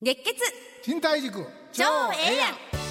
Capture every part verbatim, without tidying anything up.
熱血賃貸塾超ええやん。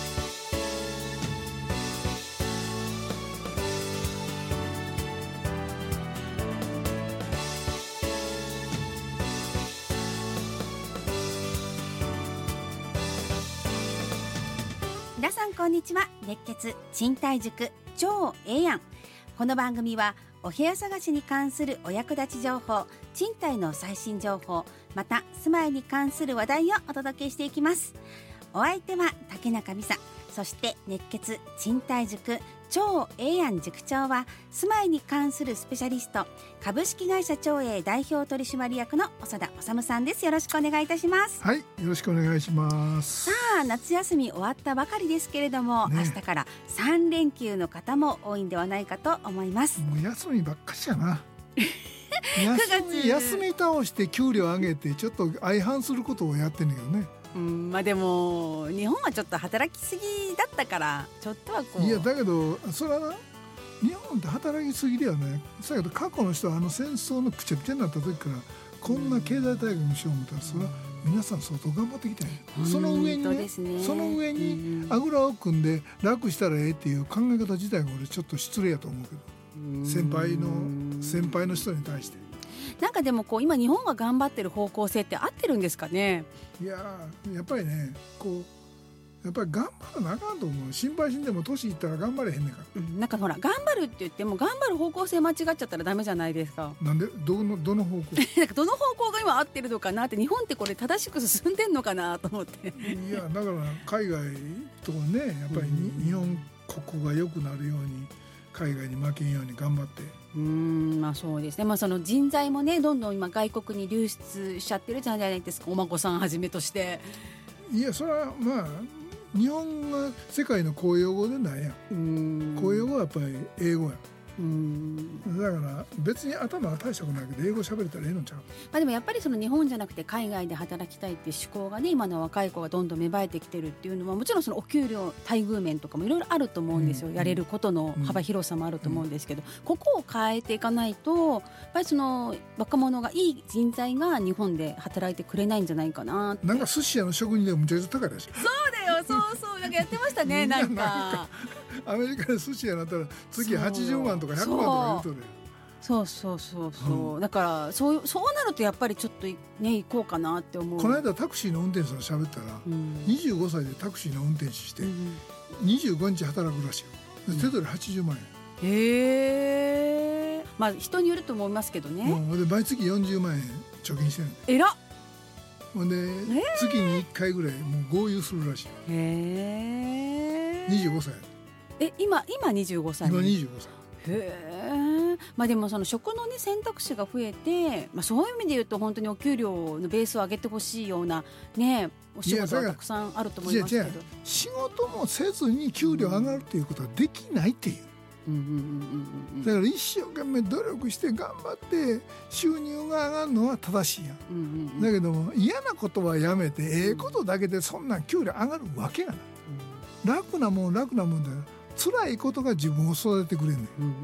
皆さんこんにちは。熱血賃貸塾超ええやん。この番組はお部屋探しに関するお役立ち情報、賃貸の最新情報、また住まいに関する話題をお届けしていきます。お相手は竹中美沙、そして熱血賃貸塾超ええやん塾長は住まいに関するスペシャリスト、株式会社超え代表取締役の長田治さんです。よろしくお願いいたします。 はい、よろしくお願いします。 さあ、夏休み終わったばかりですけれども、ね、明日からさん連休の方も多いんではないかと思います。 もう休みばっかしやな休み, 休み倒して給料上げてちょっと相反することをやってんだけどね。 うん、まあでも日本はちょっと働きすぎだったからちょっとはこう、 いやだけどそれはな、日本って働きすぎだよね。だけど過去の人はあの戦争のくちゃくちゃになった時からこんな経済大国にしよう思ったら、それは皆さん相当頑張ってきたんや、うん、その上にね、ねその上にあぐらを組んで楽したらええっていう考え方自体が俺ちょっと失礼やと思うけど、うん、先輩の先輩の人に対してなんかでもこう今日本が頑張ってる方向性って合ってるんですかね。 いややっぱりね、こうやっぱり頑張らなあかんと思う。心配しんでも年いったら頑張れへんねんから、うん、 なんかほら頑張るって言っても頑張る方向性間違っちゃったらダメじゃないですか。 なんでどのどの方向なんかどの方向が今合ってるのかなって、日本ってこれ正しく進んでんのかなと思っていやだから海外とね、やっぱり、うん、日本国が良くなるように海外に負けんように頑張って、 うーん、まあそうですね、まあ、その人材もねどんどん今外国に流出しちゃってるじゃないですか、お孫さんはじめとして。 いやそれはまあ日本が世界の公用語でないやん。うーん、公用語はやっぱり英語やん。うーん、だから別に頭は大したことないけど英語喋れたらええのちゃう。 まあ、でもやっぱりその日本じゃなくて海外で働きたいっていう思考がね、今の若い子がどんどん芽生えてきてるっていうのはもちろんそのお給料待遇面とかもいろいろあると思うんですよ、うん、やれることの幅広さもあると思うんですけど、うん、ここを変えていかないとやっぱりその若者がいい人材が日本で働いてくれないんじゃないかなって。 なんか寿司屋の職人でもむちゃくちゃ高いらしい。 そうだよ、そうそう、なんかやってましたねなんかアメリカで寿司屋になったら月はちじゅうまんとかひゃくまんとか言うとる。 そうそうそうそう、うん、だからそう、そうなるとやっぱりちょっとね行こうかなって思う。 この間タクシーの運転手さん喋ったら、うん、にじゅうごさいでタクシーの運転手して、うん、にじゅうごにち働くらしいよ。手取りはちじゅうまんえん、 へえ、まあ人によると思いますけどね、 うん、で毎月よんじゅうまんえん貯金してる。 えらっ。 で月にいっかいぐらいもう豪遊するらしいよ。へえ、にじゅうごさい。 え今今にじゅうごさい。 今にじゅうごさい。 へえ、まあでもその職のね選択肢が増えて、まあ、そういう意味で言うと本当にお給料のベースを上げてほしいようなねお仕事はたくさんあると思いますけど、 仕事もせずに給料上がるっていうことはできないっていう。だから一生懸命努力して頑張って収入が上がるのは正しいやん、うんうんうん、だけども嫌なことはやめて、うん、ええことだけでそんな給料上がるわけがない、うん、楽なもん楽なもんだよ。辛いことが自分を育ててくれんねん、うんうんうん、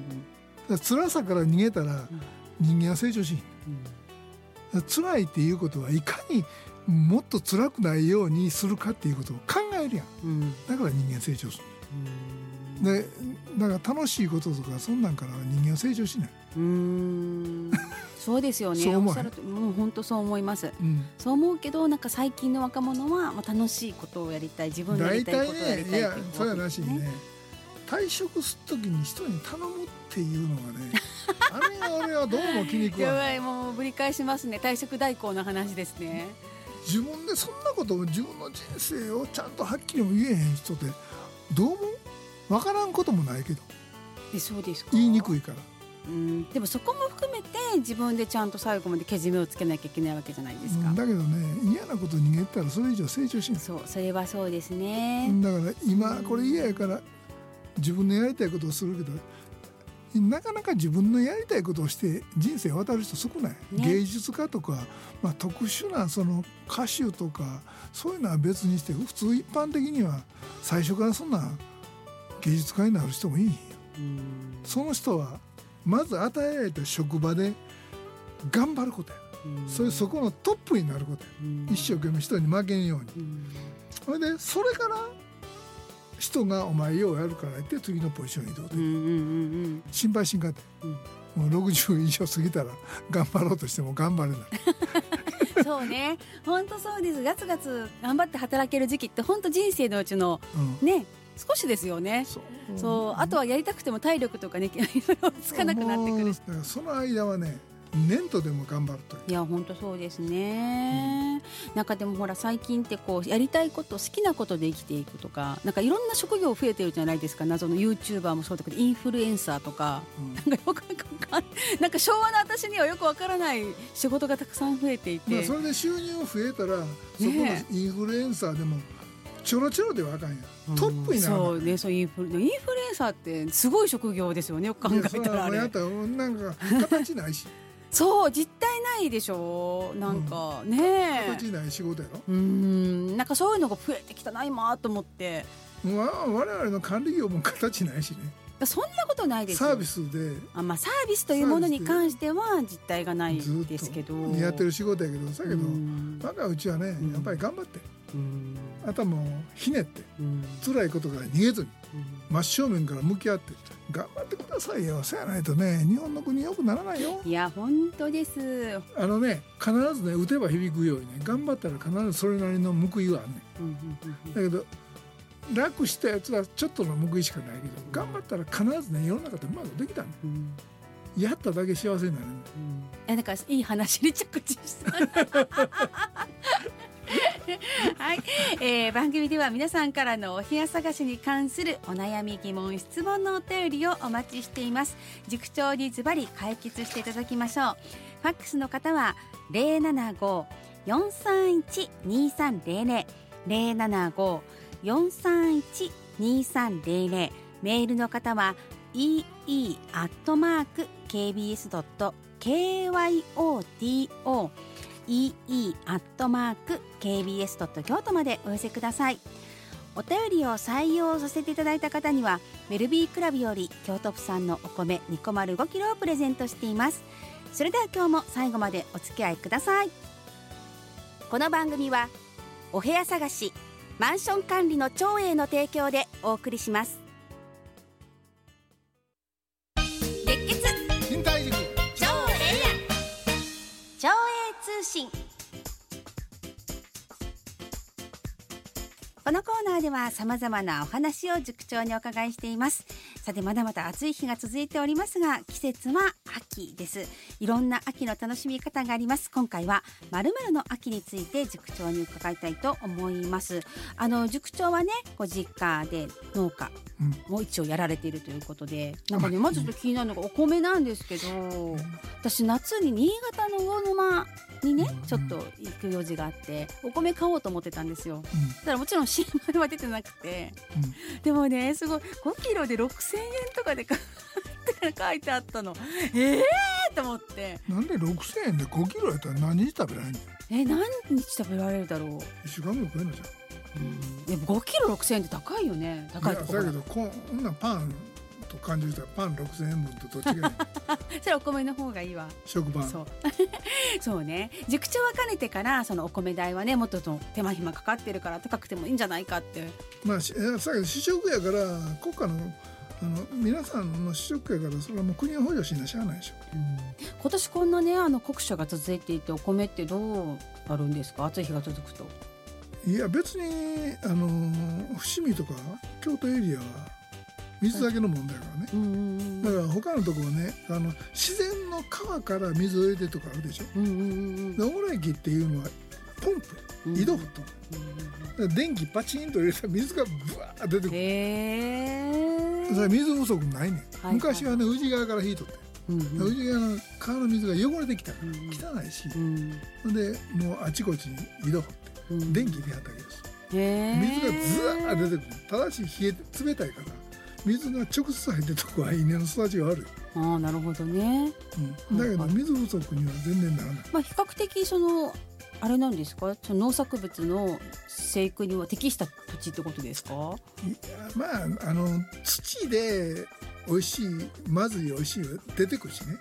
だから辛さから逃げたら人間は成長しん、うん、辛いっていうことはいかにもっと辛くないようにするかっていうことを考えるやん、うん、だから人間成長する、うん、でだから楽しいこととかそんなんから人間は成長しない。うーんそうですよね。そう思う。おっしゃるともう本当そう思います、うん、そう思うけどなんか最近の若者はまあ楽しいことをやりたい、自分のやりたいことをやりたいっていう、ね、いやそれはなしにね、退職するときに人に頼むっていうのがねあれは俺はどうも気に食わない。 やばい、もうぶり返しますね。退職代行の話ですね。 自分でそんなことを自分の人生をちゃんとはっきりも言えへん人ってどうも分からんこともないけど。 え、そうですか。 言いにくいから。 うん、でもそこも含めて自分でちゃんと最後までけじめをつけなきゃいけないわけじゃないですか、 うん、だけどね嫌なこと逃げたらそれ以上成長しない。 そう、それはそうですね。 だから今これ嫌やから自分のやりたいことをするけど、なかなか自分のやりたいことをして人生渡る人少ない、ね、芸術家とか、まあ、特殊なその歌手とかそういうのは別にして、普通一般的には最初からそんな芸術家になる人もいいんよ。うん、その人はまず与えられた職場で頑張ることや。 うん、そういうそこのトップになること、うん、一生懸命人に負けんように、うん、それでそれから人がお前ようやるから言って次のポジションに移動で、うんうんうん、心配しんかって、うん、もうろくじゅう以上過ぎたら頑張ろうとしても頑張れないそうね、本当そうです。ガツガツ頑張って働ける時期って本当人生のうちの、うん、ね少しですよね。そう、そう、あとはやりたくても体力とかねつかなくなってくるし、 その間はね年とでも頑張るという。 いや本当そうですね、うん、なんかでもほら最近ってこうやりたいこと好きなことで生きていくとか、なんかいろんな職業増えてるじゃないですか。謎の YouTuber もそうだけどインフルエンサーとか、うん、なんかよくなんか昭和の私にはよくわからない仕事がたくさん増えていて、 まあ、それで収入増えたら、ね、そこのインフルエンサーでもちょろちょろではあかんや、うん、トップになる、 そうね、そうインフル、インフルエンサーってすごい職業ですよね、よく考えたら。あれやったらなんか形ないしそう実体ないでしょ、なんか、うん、ねえ形ない仕事やろ。 うーん、なんかそういうのが増えてきたな今と思って。 わ我々の管理業も形ないしね。 そんなことないですよ。 サービスで、 あ、まあ、サービスというものに関しては実体がないですけど、 やってる仕事やけど、だけど若いうちはねやっぱり頑張って、うん、頭をひねって、うん、辛いことから逃げずに、うん、真正面から向き合って頑張ってくださいよ。そうやないとね日本の国良くならないよ。 いや本当です。 あのね必ずね打てば響くようにね頑張ったら必ずそれなりの報いはあんね、うんうんうん、だけど楽したやつはちょっとの報いしかないけど、頑張ったら必ずね世の中ってうまくできたんだ、うん、やっただけ幸せになるんだ、 うん、なんかいい話に着地したはい、えー、番組では皆さんからのお部屋探しに関するお悩み疑問質問のお便りをお待ちしています。塾長にズバリ解決していただきましょう。ファックスの方は ゼロななご よんさんいち にさんゼロゼロ ゼロななご よんさんいち にさんゼロゼロ、メールの方は イーイー アットマーク ケービーエス ドット ケーワイオーティーオー イーイー アットマーク ケービーエス ドット 京都までお寄せください。お便りを採用させていただいた方にはウェルビークラブより京都府産のお米にこまるごキロをプレゼントしています。それでは今日も最後までお付き合いください。この番組はお部屋探しマンション管理の長英の提供でお送りします。熱血新体塾長英長英通信。このコーナーでは様々なお話を塾長にお伺いしています。さてまだまだ暑い日が続いておりますが、季節は秋です。いろんな秋の楽しみ方があります。今回は〇〇の秋について塾長に伺いたいと思います。あの塾長はねご実家で農家も一応やられているということで、うん、なんかねまずちょっと気になるのがお米なんですけど、うん、私夏に新潟の魚沼にね、うん、ちょっと行く用事があってお米買おうと思ってたんですよ、うん、だからもちろん新米は出てなくて、うん、でもねすごいごキロでろくせんえんとかで買って書いてあったの。えーと思って、 なんでろくせんえんでごキロやったら何日食べられるの？ え何日食べられるだろう。いっしゅうかんぐらい食えるのじゃん。でもごキロろくせんえんって高いよね。高いところだけどこんなパンと感じたらパンろくせんえんぶんとどっちがいいそれお米の方がいいわ。 食パン。 そうそうね。塾長はかねてからそのお米代はねもっと手間暇かかってるから高くてもいいんじゃないかって。 まあさっき主食やから国家のあの皆さんの主食やからそれはもう国が補助しなしゃあないでしょ、うん、 今年こんなねあの酷暑が続いていてお米ってどうなるんですか？暑い日が続くと。 いや別にあの伏見とか京都エリアは水だけの問題からね、うんうんうん、だから他のところはねあの自然の川から水を入れてるとかあるでしょ、うんうんうん、でオーラ駅っていうのはポンプ井戸フット、うんうん、電気パチンと入れたら水がブワー出てくる。へー、それ水不足ないねん、はいはい、昔はね宇治川から引いとって、うんうん、宇治川の川の水が汚れてきたら、うん、汚いし、うん、でもうあちこちに井戸掘って、うん、電気でやったわけです。へ水がズワー出てくる。ただし冷えて冷たいから水が直接入ってるとこは稲の育ちが悪い。 ああなるほどね、 うん、だけど水不足には全然ならない。 まあ、比較的そのあれなんですか、その農作物の生育には適した土地ってことですか？いやまああの土で美味しいまずい美味しいは出てくるしね。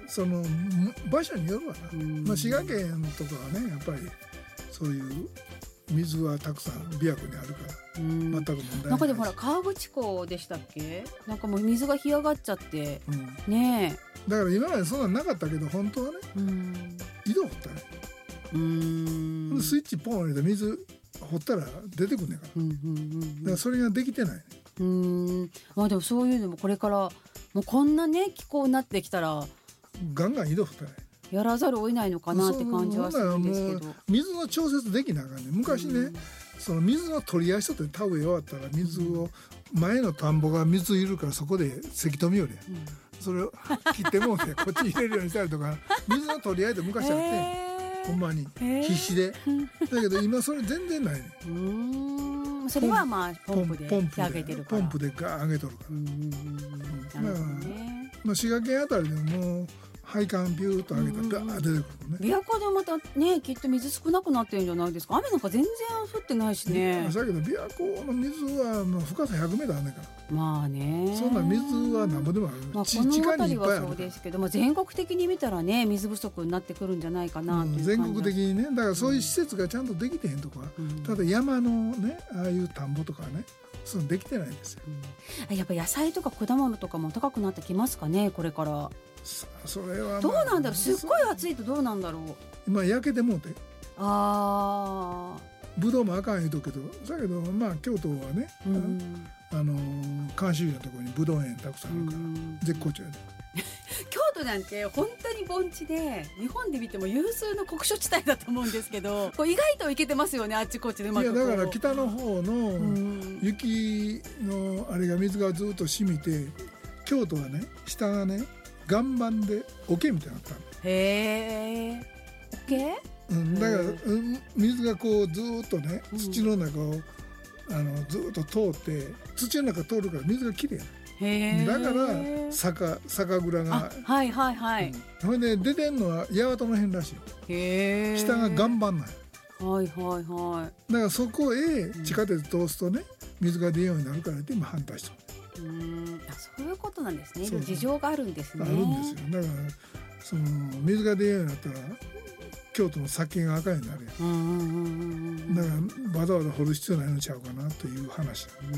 その場所によるわな、まあ、滋賀県とかはねやっぱりそういう水はたくさん琵琶湖にあるから全く問題ない。 なんかでもほら河口湖でしたっけ、なんかもう水が干上がっちゃって、うん、ねえだから今までそんなのなかったけど本当はね、うん、井戸掘ったね、うーんスイッチポン入れて水掘ったら出てくんねんから、うんうんうん、だからそれができてないね。 うーん、まあ、でもそういうのもこれからもうこんなね気候になってきたらガンガン井戸掘ったらやらざるを得ないのかなって感じはするんですけど、 水の調節できなあかんね。昔ね、うん、その水の取り合いしとって田植え終わったら水を前の田んぼが水いるからそこでせき止めより、うん、それを切ってもうてこっちに入れるようにしたりとか水の取り合いって昔あって、えー、ほんまに必死でだけど今それ全然ないね。 うーん、それはまあポンプで上げてるからポンプでガー上げとるから、うんうんうん、なるほどね。まあ、滋賀県あたりでももう配管ビューッと上げたらガーッ出てくるね。 琵琶湖でまたねきっと水少なくなってるんじゃないですか。雨なんか全然降ってないしね。 だけど琵琶湖の水はもう深さひゃくメートルあんねんから。 まあね、 そんな水は何ぼでもある、 まあ、この辺りはそうですけど、まあ、全国的に見たらね水不足になってくるんじゃないかなという感じ、 うん、全国的にね。だからそういう施設がちゃんとできてへんとか、うん、ただ山のねああいう田んぼとかねそういうのできてないんですよ、 うん、やっぱ野菜とか果物とかも高くなってきますかねこれから。 それは、まあ、 どうなんだろう。すっごい暑いとどうなんだろう。 今焼けてもうてあぶどうもあかん言うとくけどだけどまあ京都はね、うん、あの監修医のところにぶどう園たくさんあるから、うん、絶好調やで京都なんて本当に盆地で日本で見ても有数の酷暑地帯だと思うんですけどこう意外といけてますよねあっちこっちでうまく。 いやだから北の方の雪のあれが水がずっと染みて京都はね下がね岩盤で桶みたいになったの。 へえ。桶？ うん、だから、うん、水がこうずっとね土の中を、うん、あのずっと通って土の中通るから水がきれいな。へだから酒酒蔵がはいはいはい。 それ、うん、で出てんのは八幡の辺らしい。へ下が岩盤なんや。 はいはいはい。 だからそこへ地下鉄通すとね、うん、水が出るようになるからって今反対してる。 うーん、あ、そういうことなんですね。そうそう事情があるんですね。 あるんですよ。だからその水が出るようになったら京都の酒が赤いになるやん。うんうんうんうん、だからわざわざ掘る必要ないのちゃうかなという話。 うん、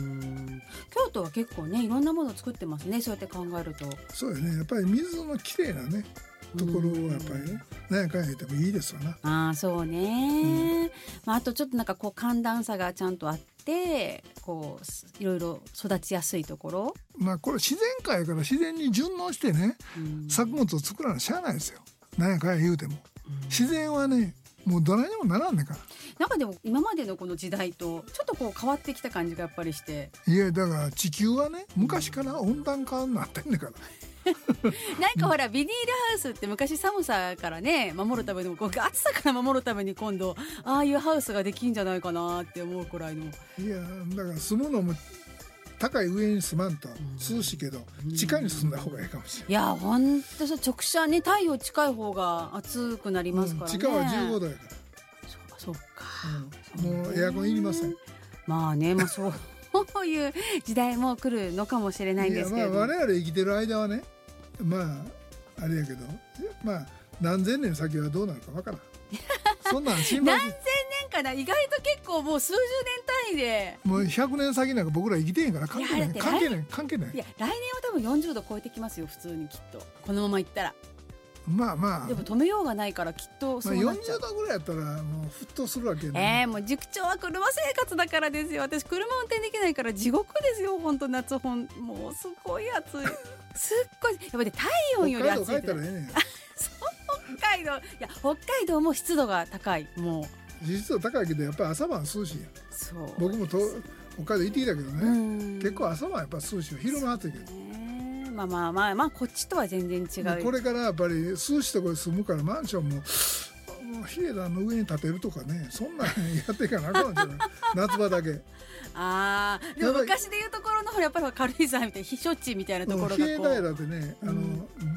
京都は結構ねいろんなものを作ってますね。そうやって考えると。 そうよね。やっぱり水のきれいなねところはやっぱりね何やかんや言ってもいいですわな。 ああそうね、うんまあ、あとちょっとなんかこう寒暖差がちゃんとあってこういろいろ育ちやすいところ。 まあこれ自然界から自然に順応してね、うん、作物を作らなしゃあないですよ。何やかんや言うても、うん、自然はねもうどないにもならんねんから。 なんかでも今までのこの時代とちょっとこう変わってきた感じがやっぱりして。 いやだから地球はね昔から温暖化になってんねんからなんかほらビニールハウスって昔寒さからね守るためにもこう暑さから守るために今度ああいうハウスができんじゃないかなって思うくらいの。 いやだから住むのも高い上に住まんと涼しいけど、うん、地下に住んだ方がいいかもしれない。 いやほんと直射ね太陽近い方が暑くなりますからね、うん、 地下はじゅうごどやから。 そうかそうか、 うん、もうエアコンいりません。 まあねまあそうこういう時代も来るのかもしれないんですけど、 いやまあ我々生きてる間はねまああれやけどまあ何千年先はどうなるかわからんそんなん心配何千年かな。意外と結構もう数十年単位でもうひゃくねん先なんか僕ら生きてへんから関係ない関係ない関係ない。 いや来年は多分よんじゅうど超えてきますよ普通にきっとこのままいったら。 まあまあでも止めようがないからきっとそうなっちゃう、 まあ、よんじゅうどぐらいやったらもう沸騰するわけね。えー、もう塾長は車生活だからですよ。私車運転できないから地獄ですよ本当夏ほんもうすごい暑いすっごいやっぱり、ね、体温より暑いって北海道帰ったらええねんそう北海道いや北海道も湿度が高い。もう湿度高いけどやっぱり朝晩涼しいやん。そう僕もと北海道行ってきたけどね結構朝晩やっぱ涼しいよ。昼間暑いけど、 まあまあまあまあこっちとは全然違う。 これからやっぱり涼しいところに住むからマンションもヒエダの上に建てるとかねそんなんやっていかなあかんじゃない夏場だけ。 ああでも昔でいうところのほらやっぱり軽井沢みたいな避暑地みたいなところがこう比叡平でねあの、うん、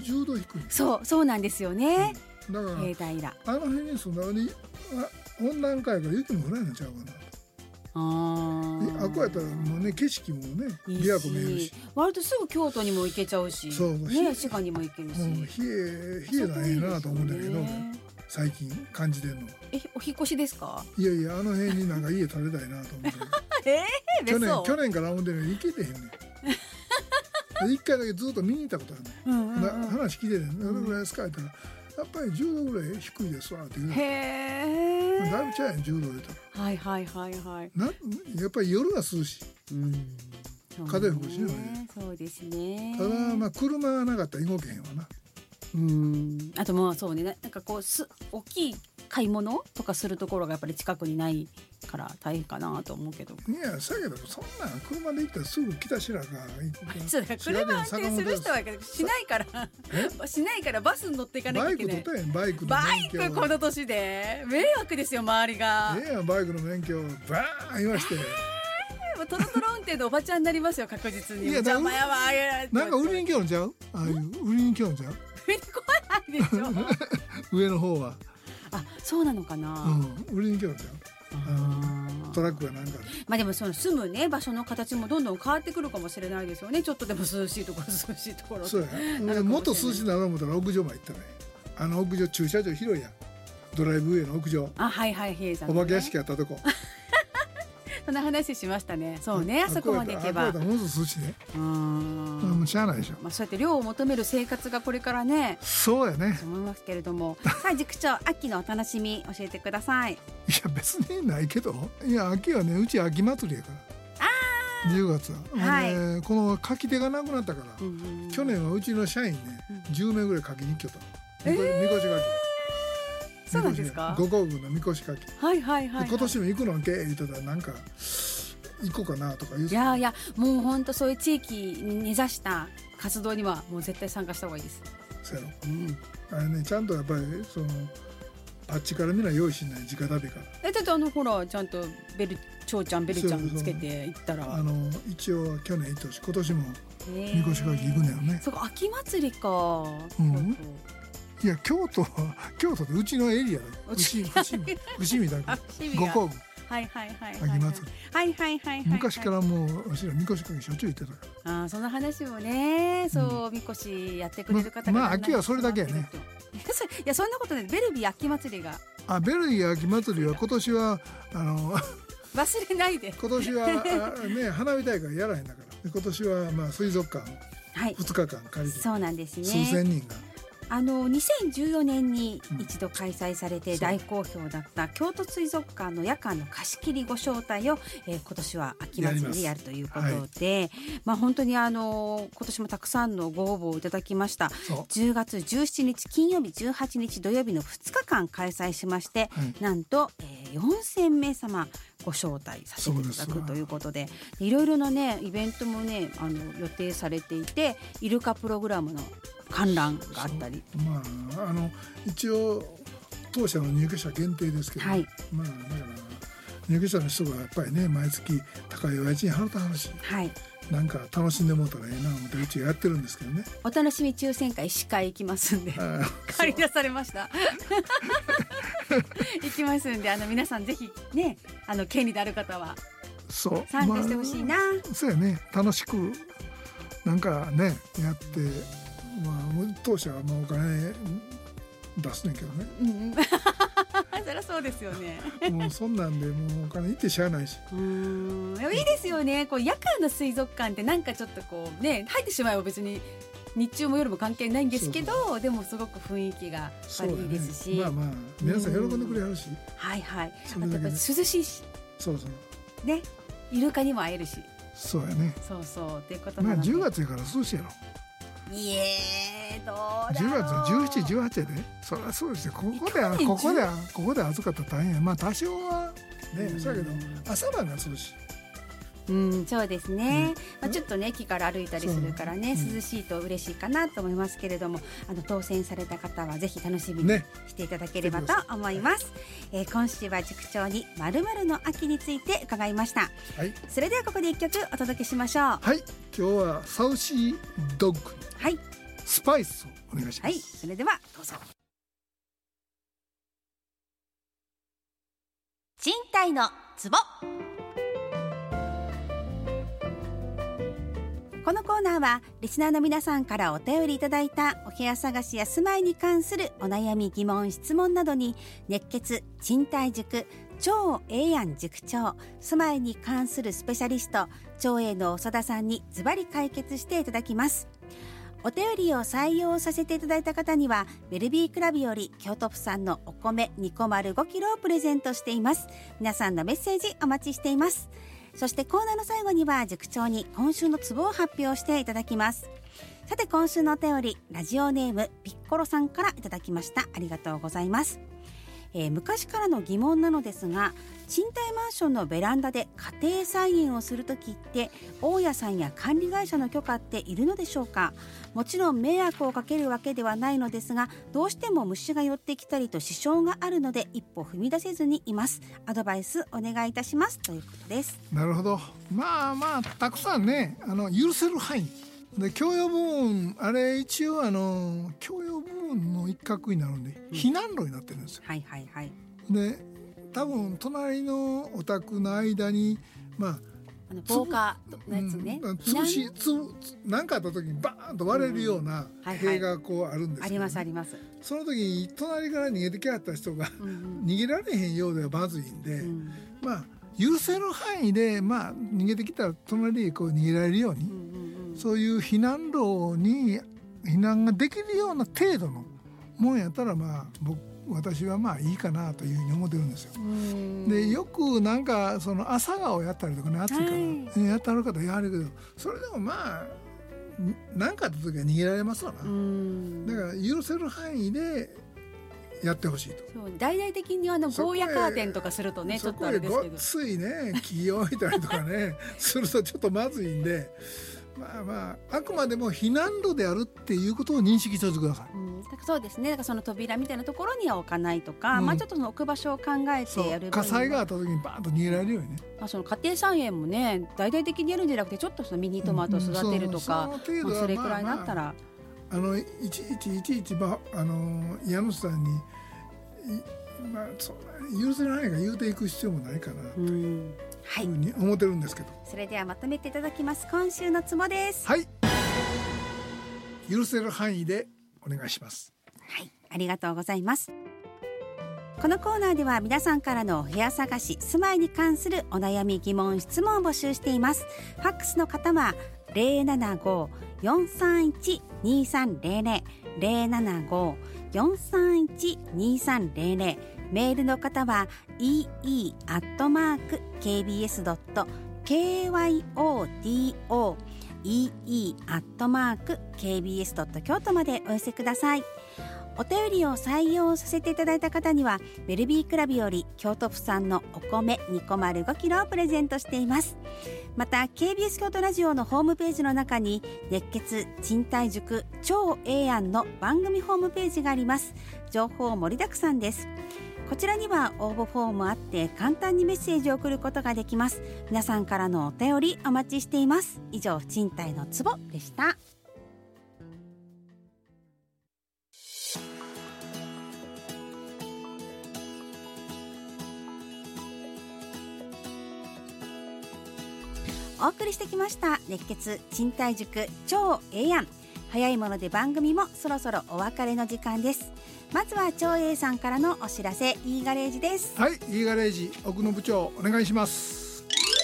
じゅうど低い。 そうそうなんですよね、 うん、だから比叡平あの辺に住んだのに温暖化やから雪も降らないんちゃうかな。 ああこうやったらもうね景色もねいい琵琶湖見えるし、 割とすぐ京都にも行けちゃうし、 そうね、滋賀にも行けるし、 うん、冷え冷えなんええなと思うんだけど、ね、最近感じてんの。 えお引越しですか？ いやいやあの辺になんか家建てたいなと思ってえー、 去年別荘去年から思ってるのに行けてへんねん一回だけずっと見に行ったことあるね、うんうんうん、話聞いてねどれぐらいですかって言ったらやっぱりじゅうどぐらい低いですわって言う。 へー、 だいぶちゃうやんじゅうど言うたら。はいはいはいはいなやっぱり夜は涼しい、うん、風吹くしね。そうですね。 ただまあ車がなかったら動けへんわな。 うんあとまあそうねなんかこうす大きい買い物とかするところがやっぱり近くにないから大変かなと思うけど。 いやさけどそんなん車で行ったらすぐ北白川そうだから車運転する人はしないからしないからバスに乗っていかなきゃいけない。 バイク取ったやんバイクのバ免許。 イクこの年で迷惑ですよ周りが。 ええやんバイクの免許バーン言わしてトロトロ運転でおばちゃんになりますよ確実に。いや邪魔やわなんか売りに来るんちゃうああいう売りに来るんちゃう売りに来ないでしょ上の方は。 あそうなのかな、 うん、売りに来るんちゃうあトラックがなんかまあでもその住むね場所の形もどんどん変わってくるかもしれないですよね。ちょっとでも涼しいところ涼しいところそうやもっと涼しいなと思ったら屋上まで行ったらあの屋上駐車場広いやんドライブウェイの屋上。あはいはい比叡山、ね、お化け屋敷あったとこそんな話しましたね。そうねあそこまで行けばあこうやったらもうすぐ涼しいね。うんもうしゃあないでしょ、 まあ、そうやって量を求める生活がこれからねそうやね思いますけれどもさあ塾長秋のお楽しみ教えてください。いや別にないけどいや秋はねうち秋祭りやからあじゅうがつは、はい、この書き手がなくなったから、うんうん、去年はうちの社員ね、うん、じゅうめいぐらい書きに来よったみこし書きそうなんですか。 五行軍のみこし書きはいはいはい、はい、 今年も行くのんけ言ってたらなんか行こうかなとか言う。 いやいやもう本当そういう地域に根ざした活動にはもう絶対参加した方がいいです。 そうやろ、うん、あれねちゃんとやっぱりそのパッチからみんな用意しない直食べから。 えだってあのほらちゃんとベル蝶ちゃんベルちゃんつけて行ったらあの一応去年行ったし今年もみこし書き行くねよね。 そうか秋祭りか、 うん、いや京都は京都でうちのエリアだ伏見伏見だけ五行軍はいはいはい秋祭りはいはいはい昔からもうわしらみこし書きしょっちゅう行ってたから。あその話もねそうみこしやってくれる方がまあ秋はそれだけやね。 いやそんなことねベルビー秋祭りがあベルビー秋祭りは今年はあの忘れないで今年はね花火大会やらへんだから今年はまあ水族館ふつかかん借りて、 そうなんですね数千人があのにせんじゅうよねんに一度開催されて大好評だった京都水族館の夜間の貸し切りご招待を、えー、今年は秋祭りでやるということで、はい、まあ本当にあの今年もたくさんのご応募をいただきました。じゅうがつじゅうしちにち金曜日じゅうはちにち土曜日のふつかかん開催しまして、はい、なんと、えー、よんせんめいさまご招待させていただくということで、いろいろなねイベントもねあの予定されていてイルカプログラムの観覧があったり、 まあ、あの一応当社の入居者限定ですけど、はい、まあだから入居者の人がやっぱりね毎月高いお家賃払った話、はい、なんか楽しんでもらったらええな思ってうちやってるんですけどね。 お楽しみ抽選会司会行きますんで借り出されました行きますんであの皆さんぜひねあの権利である方はそう参加してほしいな、まあ、そうやね楽しくなんかねやってまあ、当社はもうお金出すねんけどね、うん、 そりゃそうですよねもうそんなんでもうお金いってしゃあないしうーんいいですよねこう夜間の水族館ってなんかちょっとこうね入ってしまえば別に日中も夜も関係ないんですけどそうそうでもすごく雰囲気がやっぱりいいですし、 ね、まあまあ皆さん喜んでくれはるしはいはいあとやっぱり涼しいしそうそうねイルカにも会えるしそうやねそうそうっていうことなので、 まあ、じゅうがつやから涼しいやろいえどうだろうじゅうがつじゅうしち、じゅうはちやでそりゃそうですよここでここでここで暑かったら大変やまあ多少はねそうやけど朝晩が涼しいうんそうですね、うんまあ、ちょっとね木から歩いたりするからね、うん、涼しいと嬉しいかなと思いますけれどもあの当選された方はぜひ楽しみにしていただければと思います、ねえー、今週は塾長に〇〇の秋について伺いました、はい、それではここで一曲お届けしましょう。 はい今日はサウシードッグはい、スパイスをお願いします。はい、 それではどうぞ。賃貸のツボ。 このコーナーはリスナーの皆さんからお便りいただいたお部屋探しや住まいに関するお悩み疑問質問などに熱血賃貸塾超ええやん塾長住まいに関するスペシャリスト超えの長田さんにズバリ解決していただきます。お便りを採用させていただいた方にはベルビークラブより京都府産のお米にこまるごキロをプレゼントしています。皆さんのメッセージお待ちしています。そしてコーナーの最後には塾長に今週のツボを発表していただきます。さて今週のお便りラジオネームピッコロさんからいただきました。ありがとうございます。えー、昔からの疑問なのですが、賃貸マンションのベランダで家庭菜園をするときって大家さんや管理会社の許可っているのでしょうか。もちろん迷惑をかけるわけではないのですが、どうしても虫が寄ってきたりと支障があるので一歩踏み出せずにいます。アドバイスお願いいたしますということです。 なるほど。まあまあたくさんね、あの許せる範囲で共用部分、あれ一応あの共用部分の一角になるんで、うん、避難路になってるんですよ。 はいはいはい。 で多分隣のお宅の間にまああの防火のやつね、 うん、潰しつ何かあった時にバーンと割れるような塀がこうあるんですよ、ね、 ありますあります。 その時に隣から逃げてきはった人が、うんうん、逃げられへんようではまずいんで、うん、まあ許せる範囲で、まあ、逃げてきたら隣へこう逃げられるように、うんうんうん、そういう避難路に避難ができるような程度のもんやったら、まあ僕私はまあいいかなというふうに思ってるんですよ。でよくなんかその朝顔をやったりとかね、暑いから、はい、やってはる方やはるけど、それでもまあ何かあった時は逃げられますわな。だから許せる範囲でやってほしいと。 そう大々的にあのゴーヤカーテンとかするとねちょっとあれですけど、 そこへごっついね木を置いたりとかねするとちょっとまずいんで、まあまああくまでも避難路であるっていうことを認識しておいてください。うん、 そうですね。だからその扉みたいなところには置かないとか、うん、まあちょっとその置く場所を考えてやる。 火災があった時にバーンと逃げられるようにね。 まあ、その家庭菜園もね大々的にやるんじゃなくて、ちょっとそのミニトマトを育てるとか、うんうん、そ, まあ、それくらいだったら、まあまあ、あのいちいちいちいち、まあ、あの家主さんにまあ、そ許せないが言うていく必要もないかなというふうに思ってるんですけど、はい、 それではまとめていただきます。今週のツボです。 はい、許せる範囲でお願いします。 はい、ありがとうございます。このコーナーでは皆さんからのお部屋探し、住まいに関するお悩み疑問質問を募集しています。ファックスの方は ゼロななご よんさんいち にさんゼロゼロ ゼロななご よんさんいち にさんゼロゼロ、メールの方は イーイー アットマーク ケービーエス ドット ケーワイオーディーオー イーイー アットマーク ケービーエス ドット 京都までお寄せください。お便りを採用させていただいた方にはベルビークラブより京都府産のお米にこまるごキロをプレゼントしています。また ケービーエス 京都ラジオのホームページの中に熱血賃貸塾超ええやんの番組ホームページがあります。情報盛りだくさんです。こちらには応募フォームあって簡単にメッセージを送ることができます。皆さんからのお便りお待ちしています。以上、賃貸のツボでした。お送りしてきました熱血賃貸塾超ええやん。早いもので番組もそろそろお別れの時間です。まずは超ええさんからのお知らせ、いいガレージです。 はい、いいガレージ奥野部長お願いします。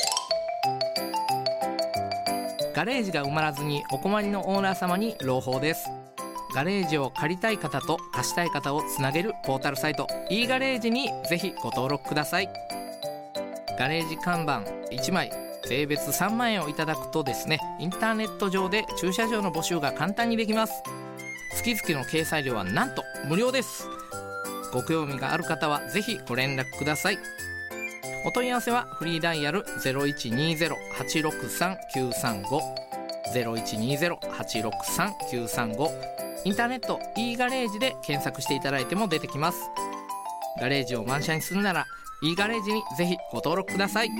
ガレージが埋まらずにお困りのオーナー様に朗報です。ガレージを借りたい方と貸したい方をつなげるポータルサイト e ガレージにぜひご登録ください。ガレージ看板いちまい税別さんまんえんをいただくとですね、インターネット上で駐車場の募集が簡単にできます。月々の掲載料はなんと無料です。ご興味がある方はぜひご連絡ください。お問い合わせはフリーダイヤル ゼロいちにゼロ はちろくさん きゅうさんご ゼロいちにゼロ はちろくさん きゅうさんご、インターネット e ガレージで検索していただいても出てきます。ガレージを満車にするなら e ガレージにぜひご登録ください。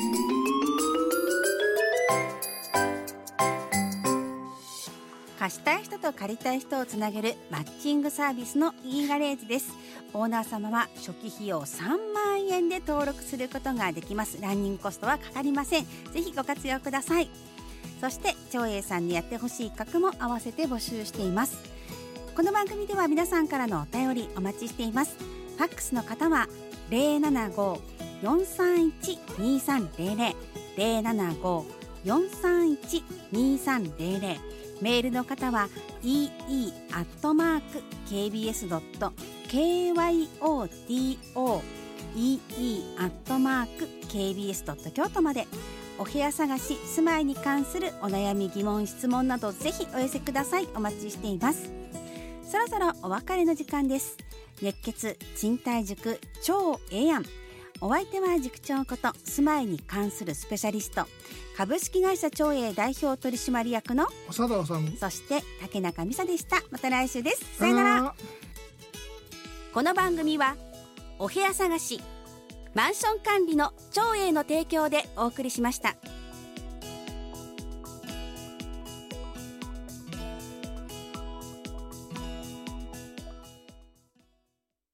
貸したい人と借りたい人をつなげるマッチングサービスの e ガレージです。オーナー様は初期費用さんまんえんで登録することができます。ランニングコストはかかりません。ぜひご活用ください。 そして長英さんにやってほしい企画も合わせて募集しています。この番組では皆さんからのお便りお待ちしています。ファックスの方は ゼロななご よんさんいち にさんゼロゼロ ゼロななご よんさんいち にさんゼロゼロ、メールの方は イーイー アットマーク ケービーエス ドット ケーワイオーティーオー イーイー アットマーク ケービーエス ドット 京都まで。お部屋探し、住まいに関するお悩み、疑問、質問などぜひお寄せください。お待ちしています。そろそろお別れの時間です。熱血賃貸塾超ええやん。お相手は塾長こと住まいに関するスペシャリスト、株式会社長英代表取締役の長田治、 そして竹中美沙でした。また来週です。さよなら。この番組はお部屋探し、マンション管理の長英の提供でお送りしました。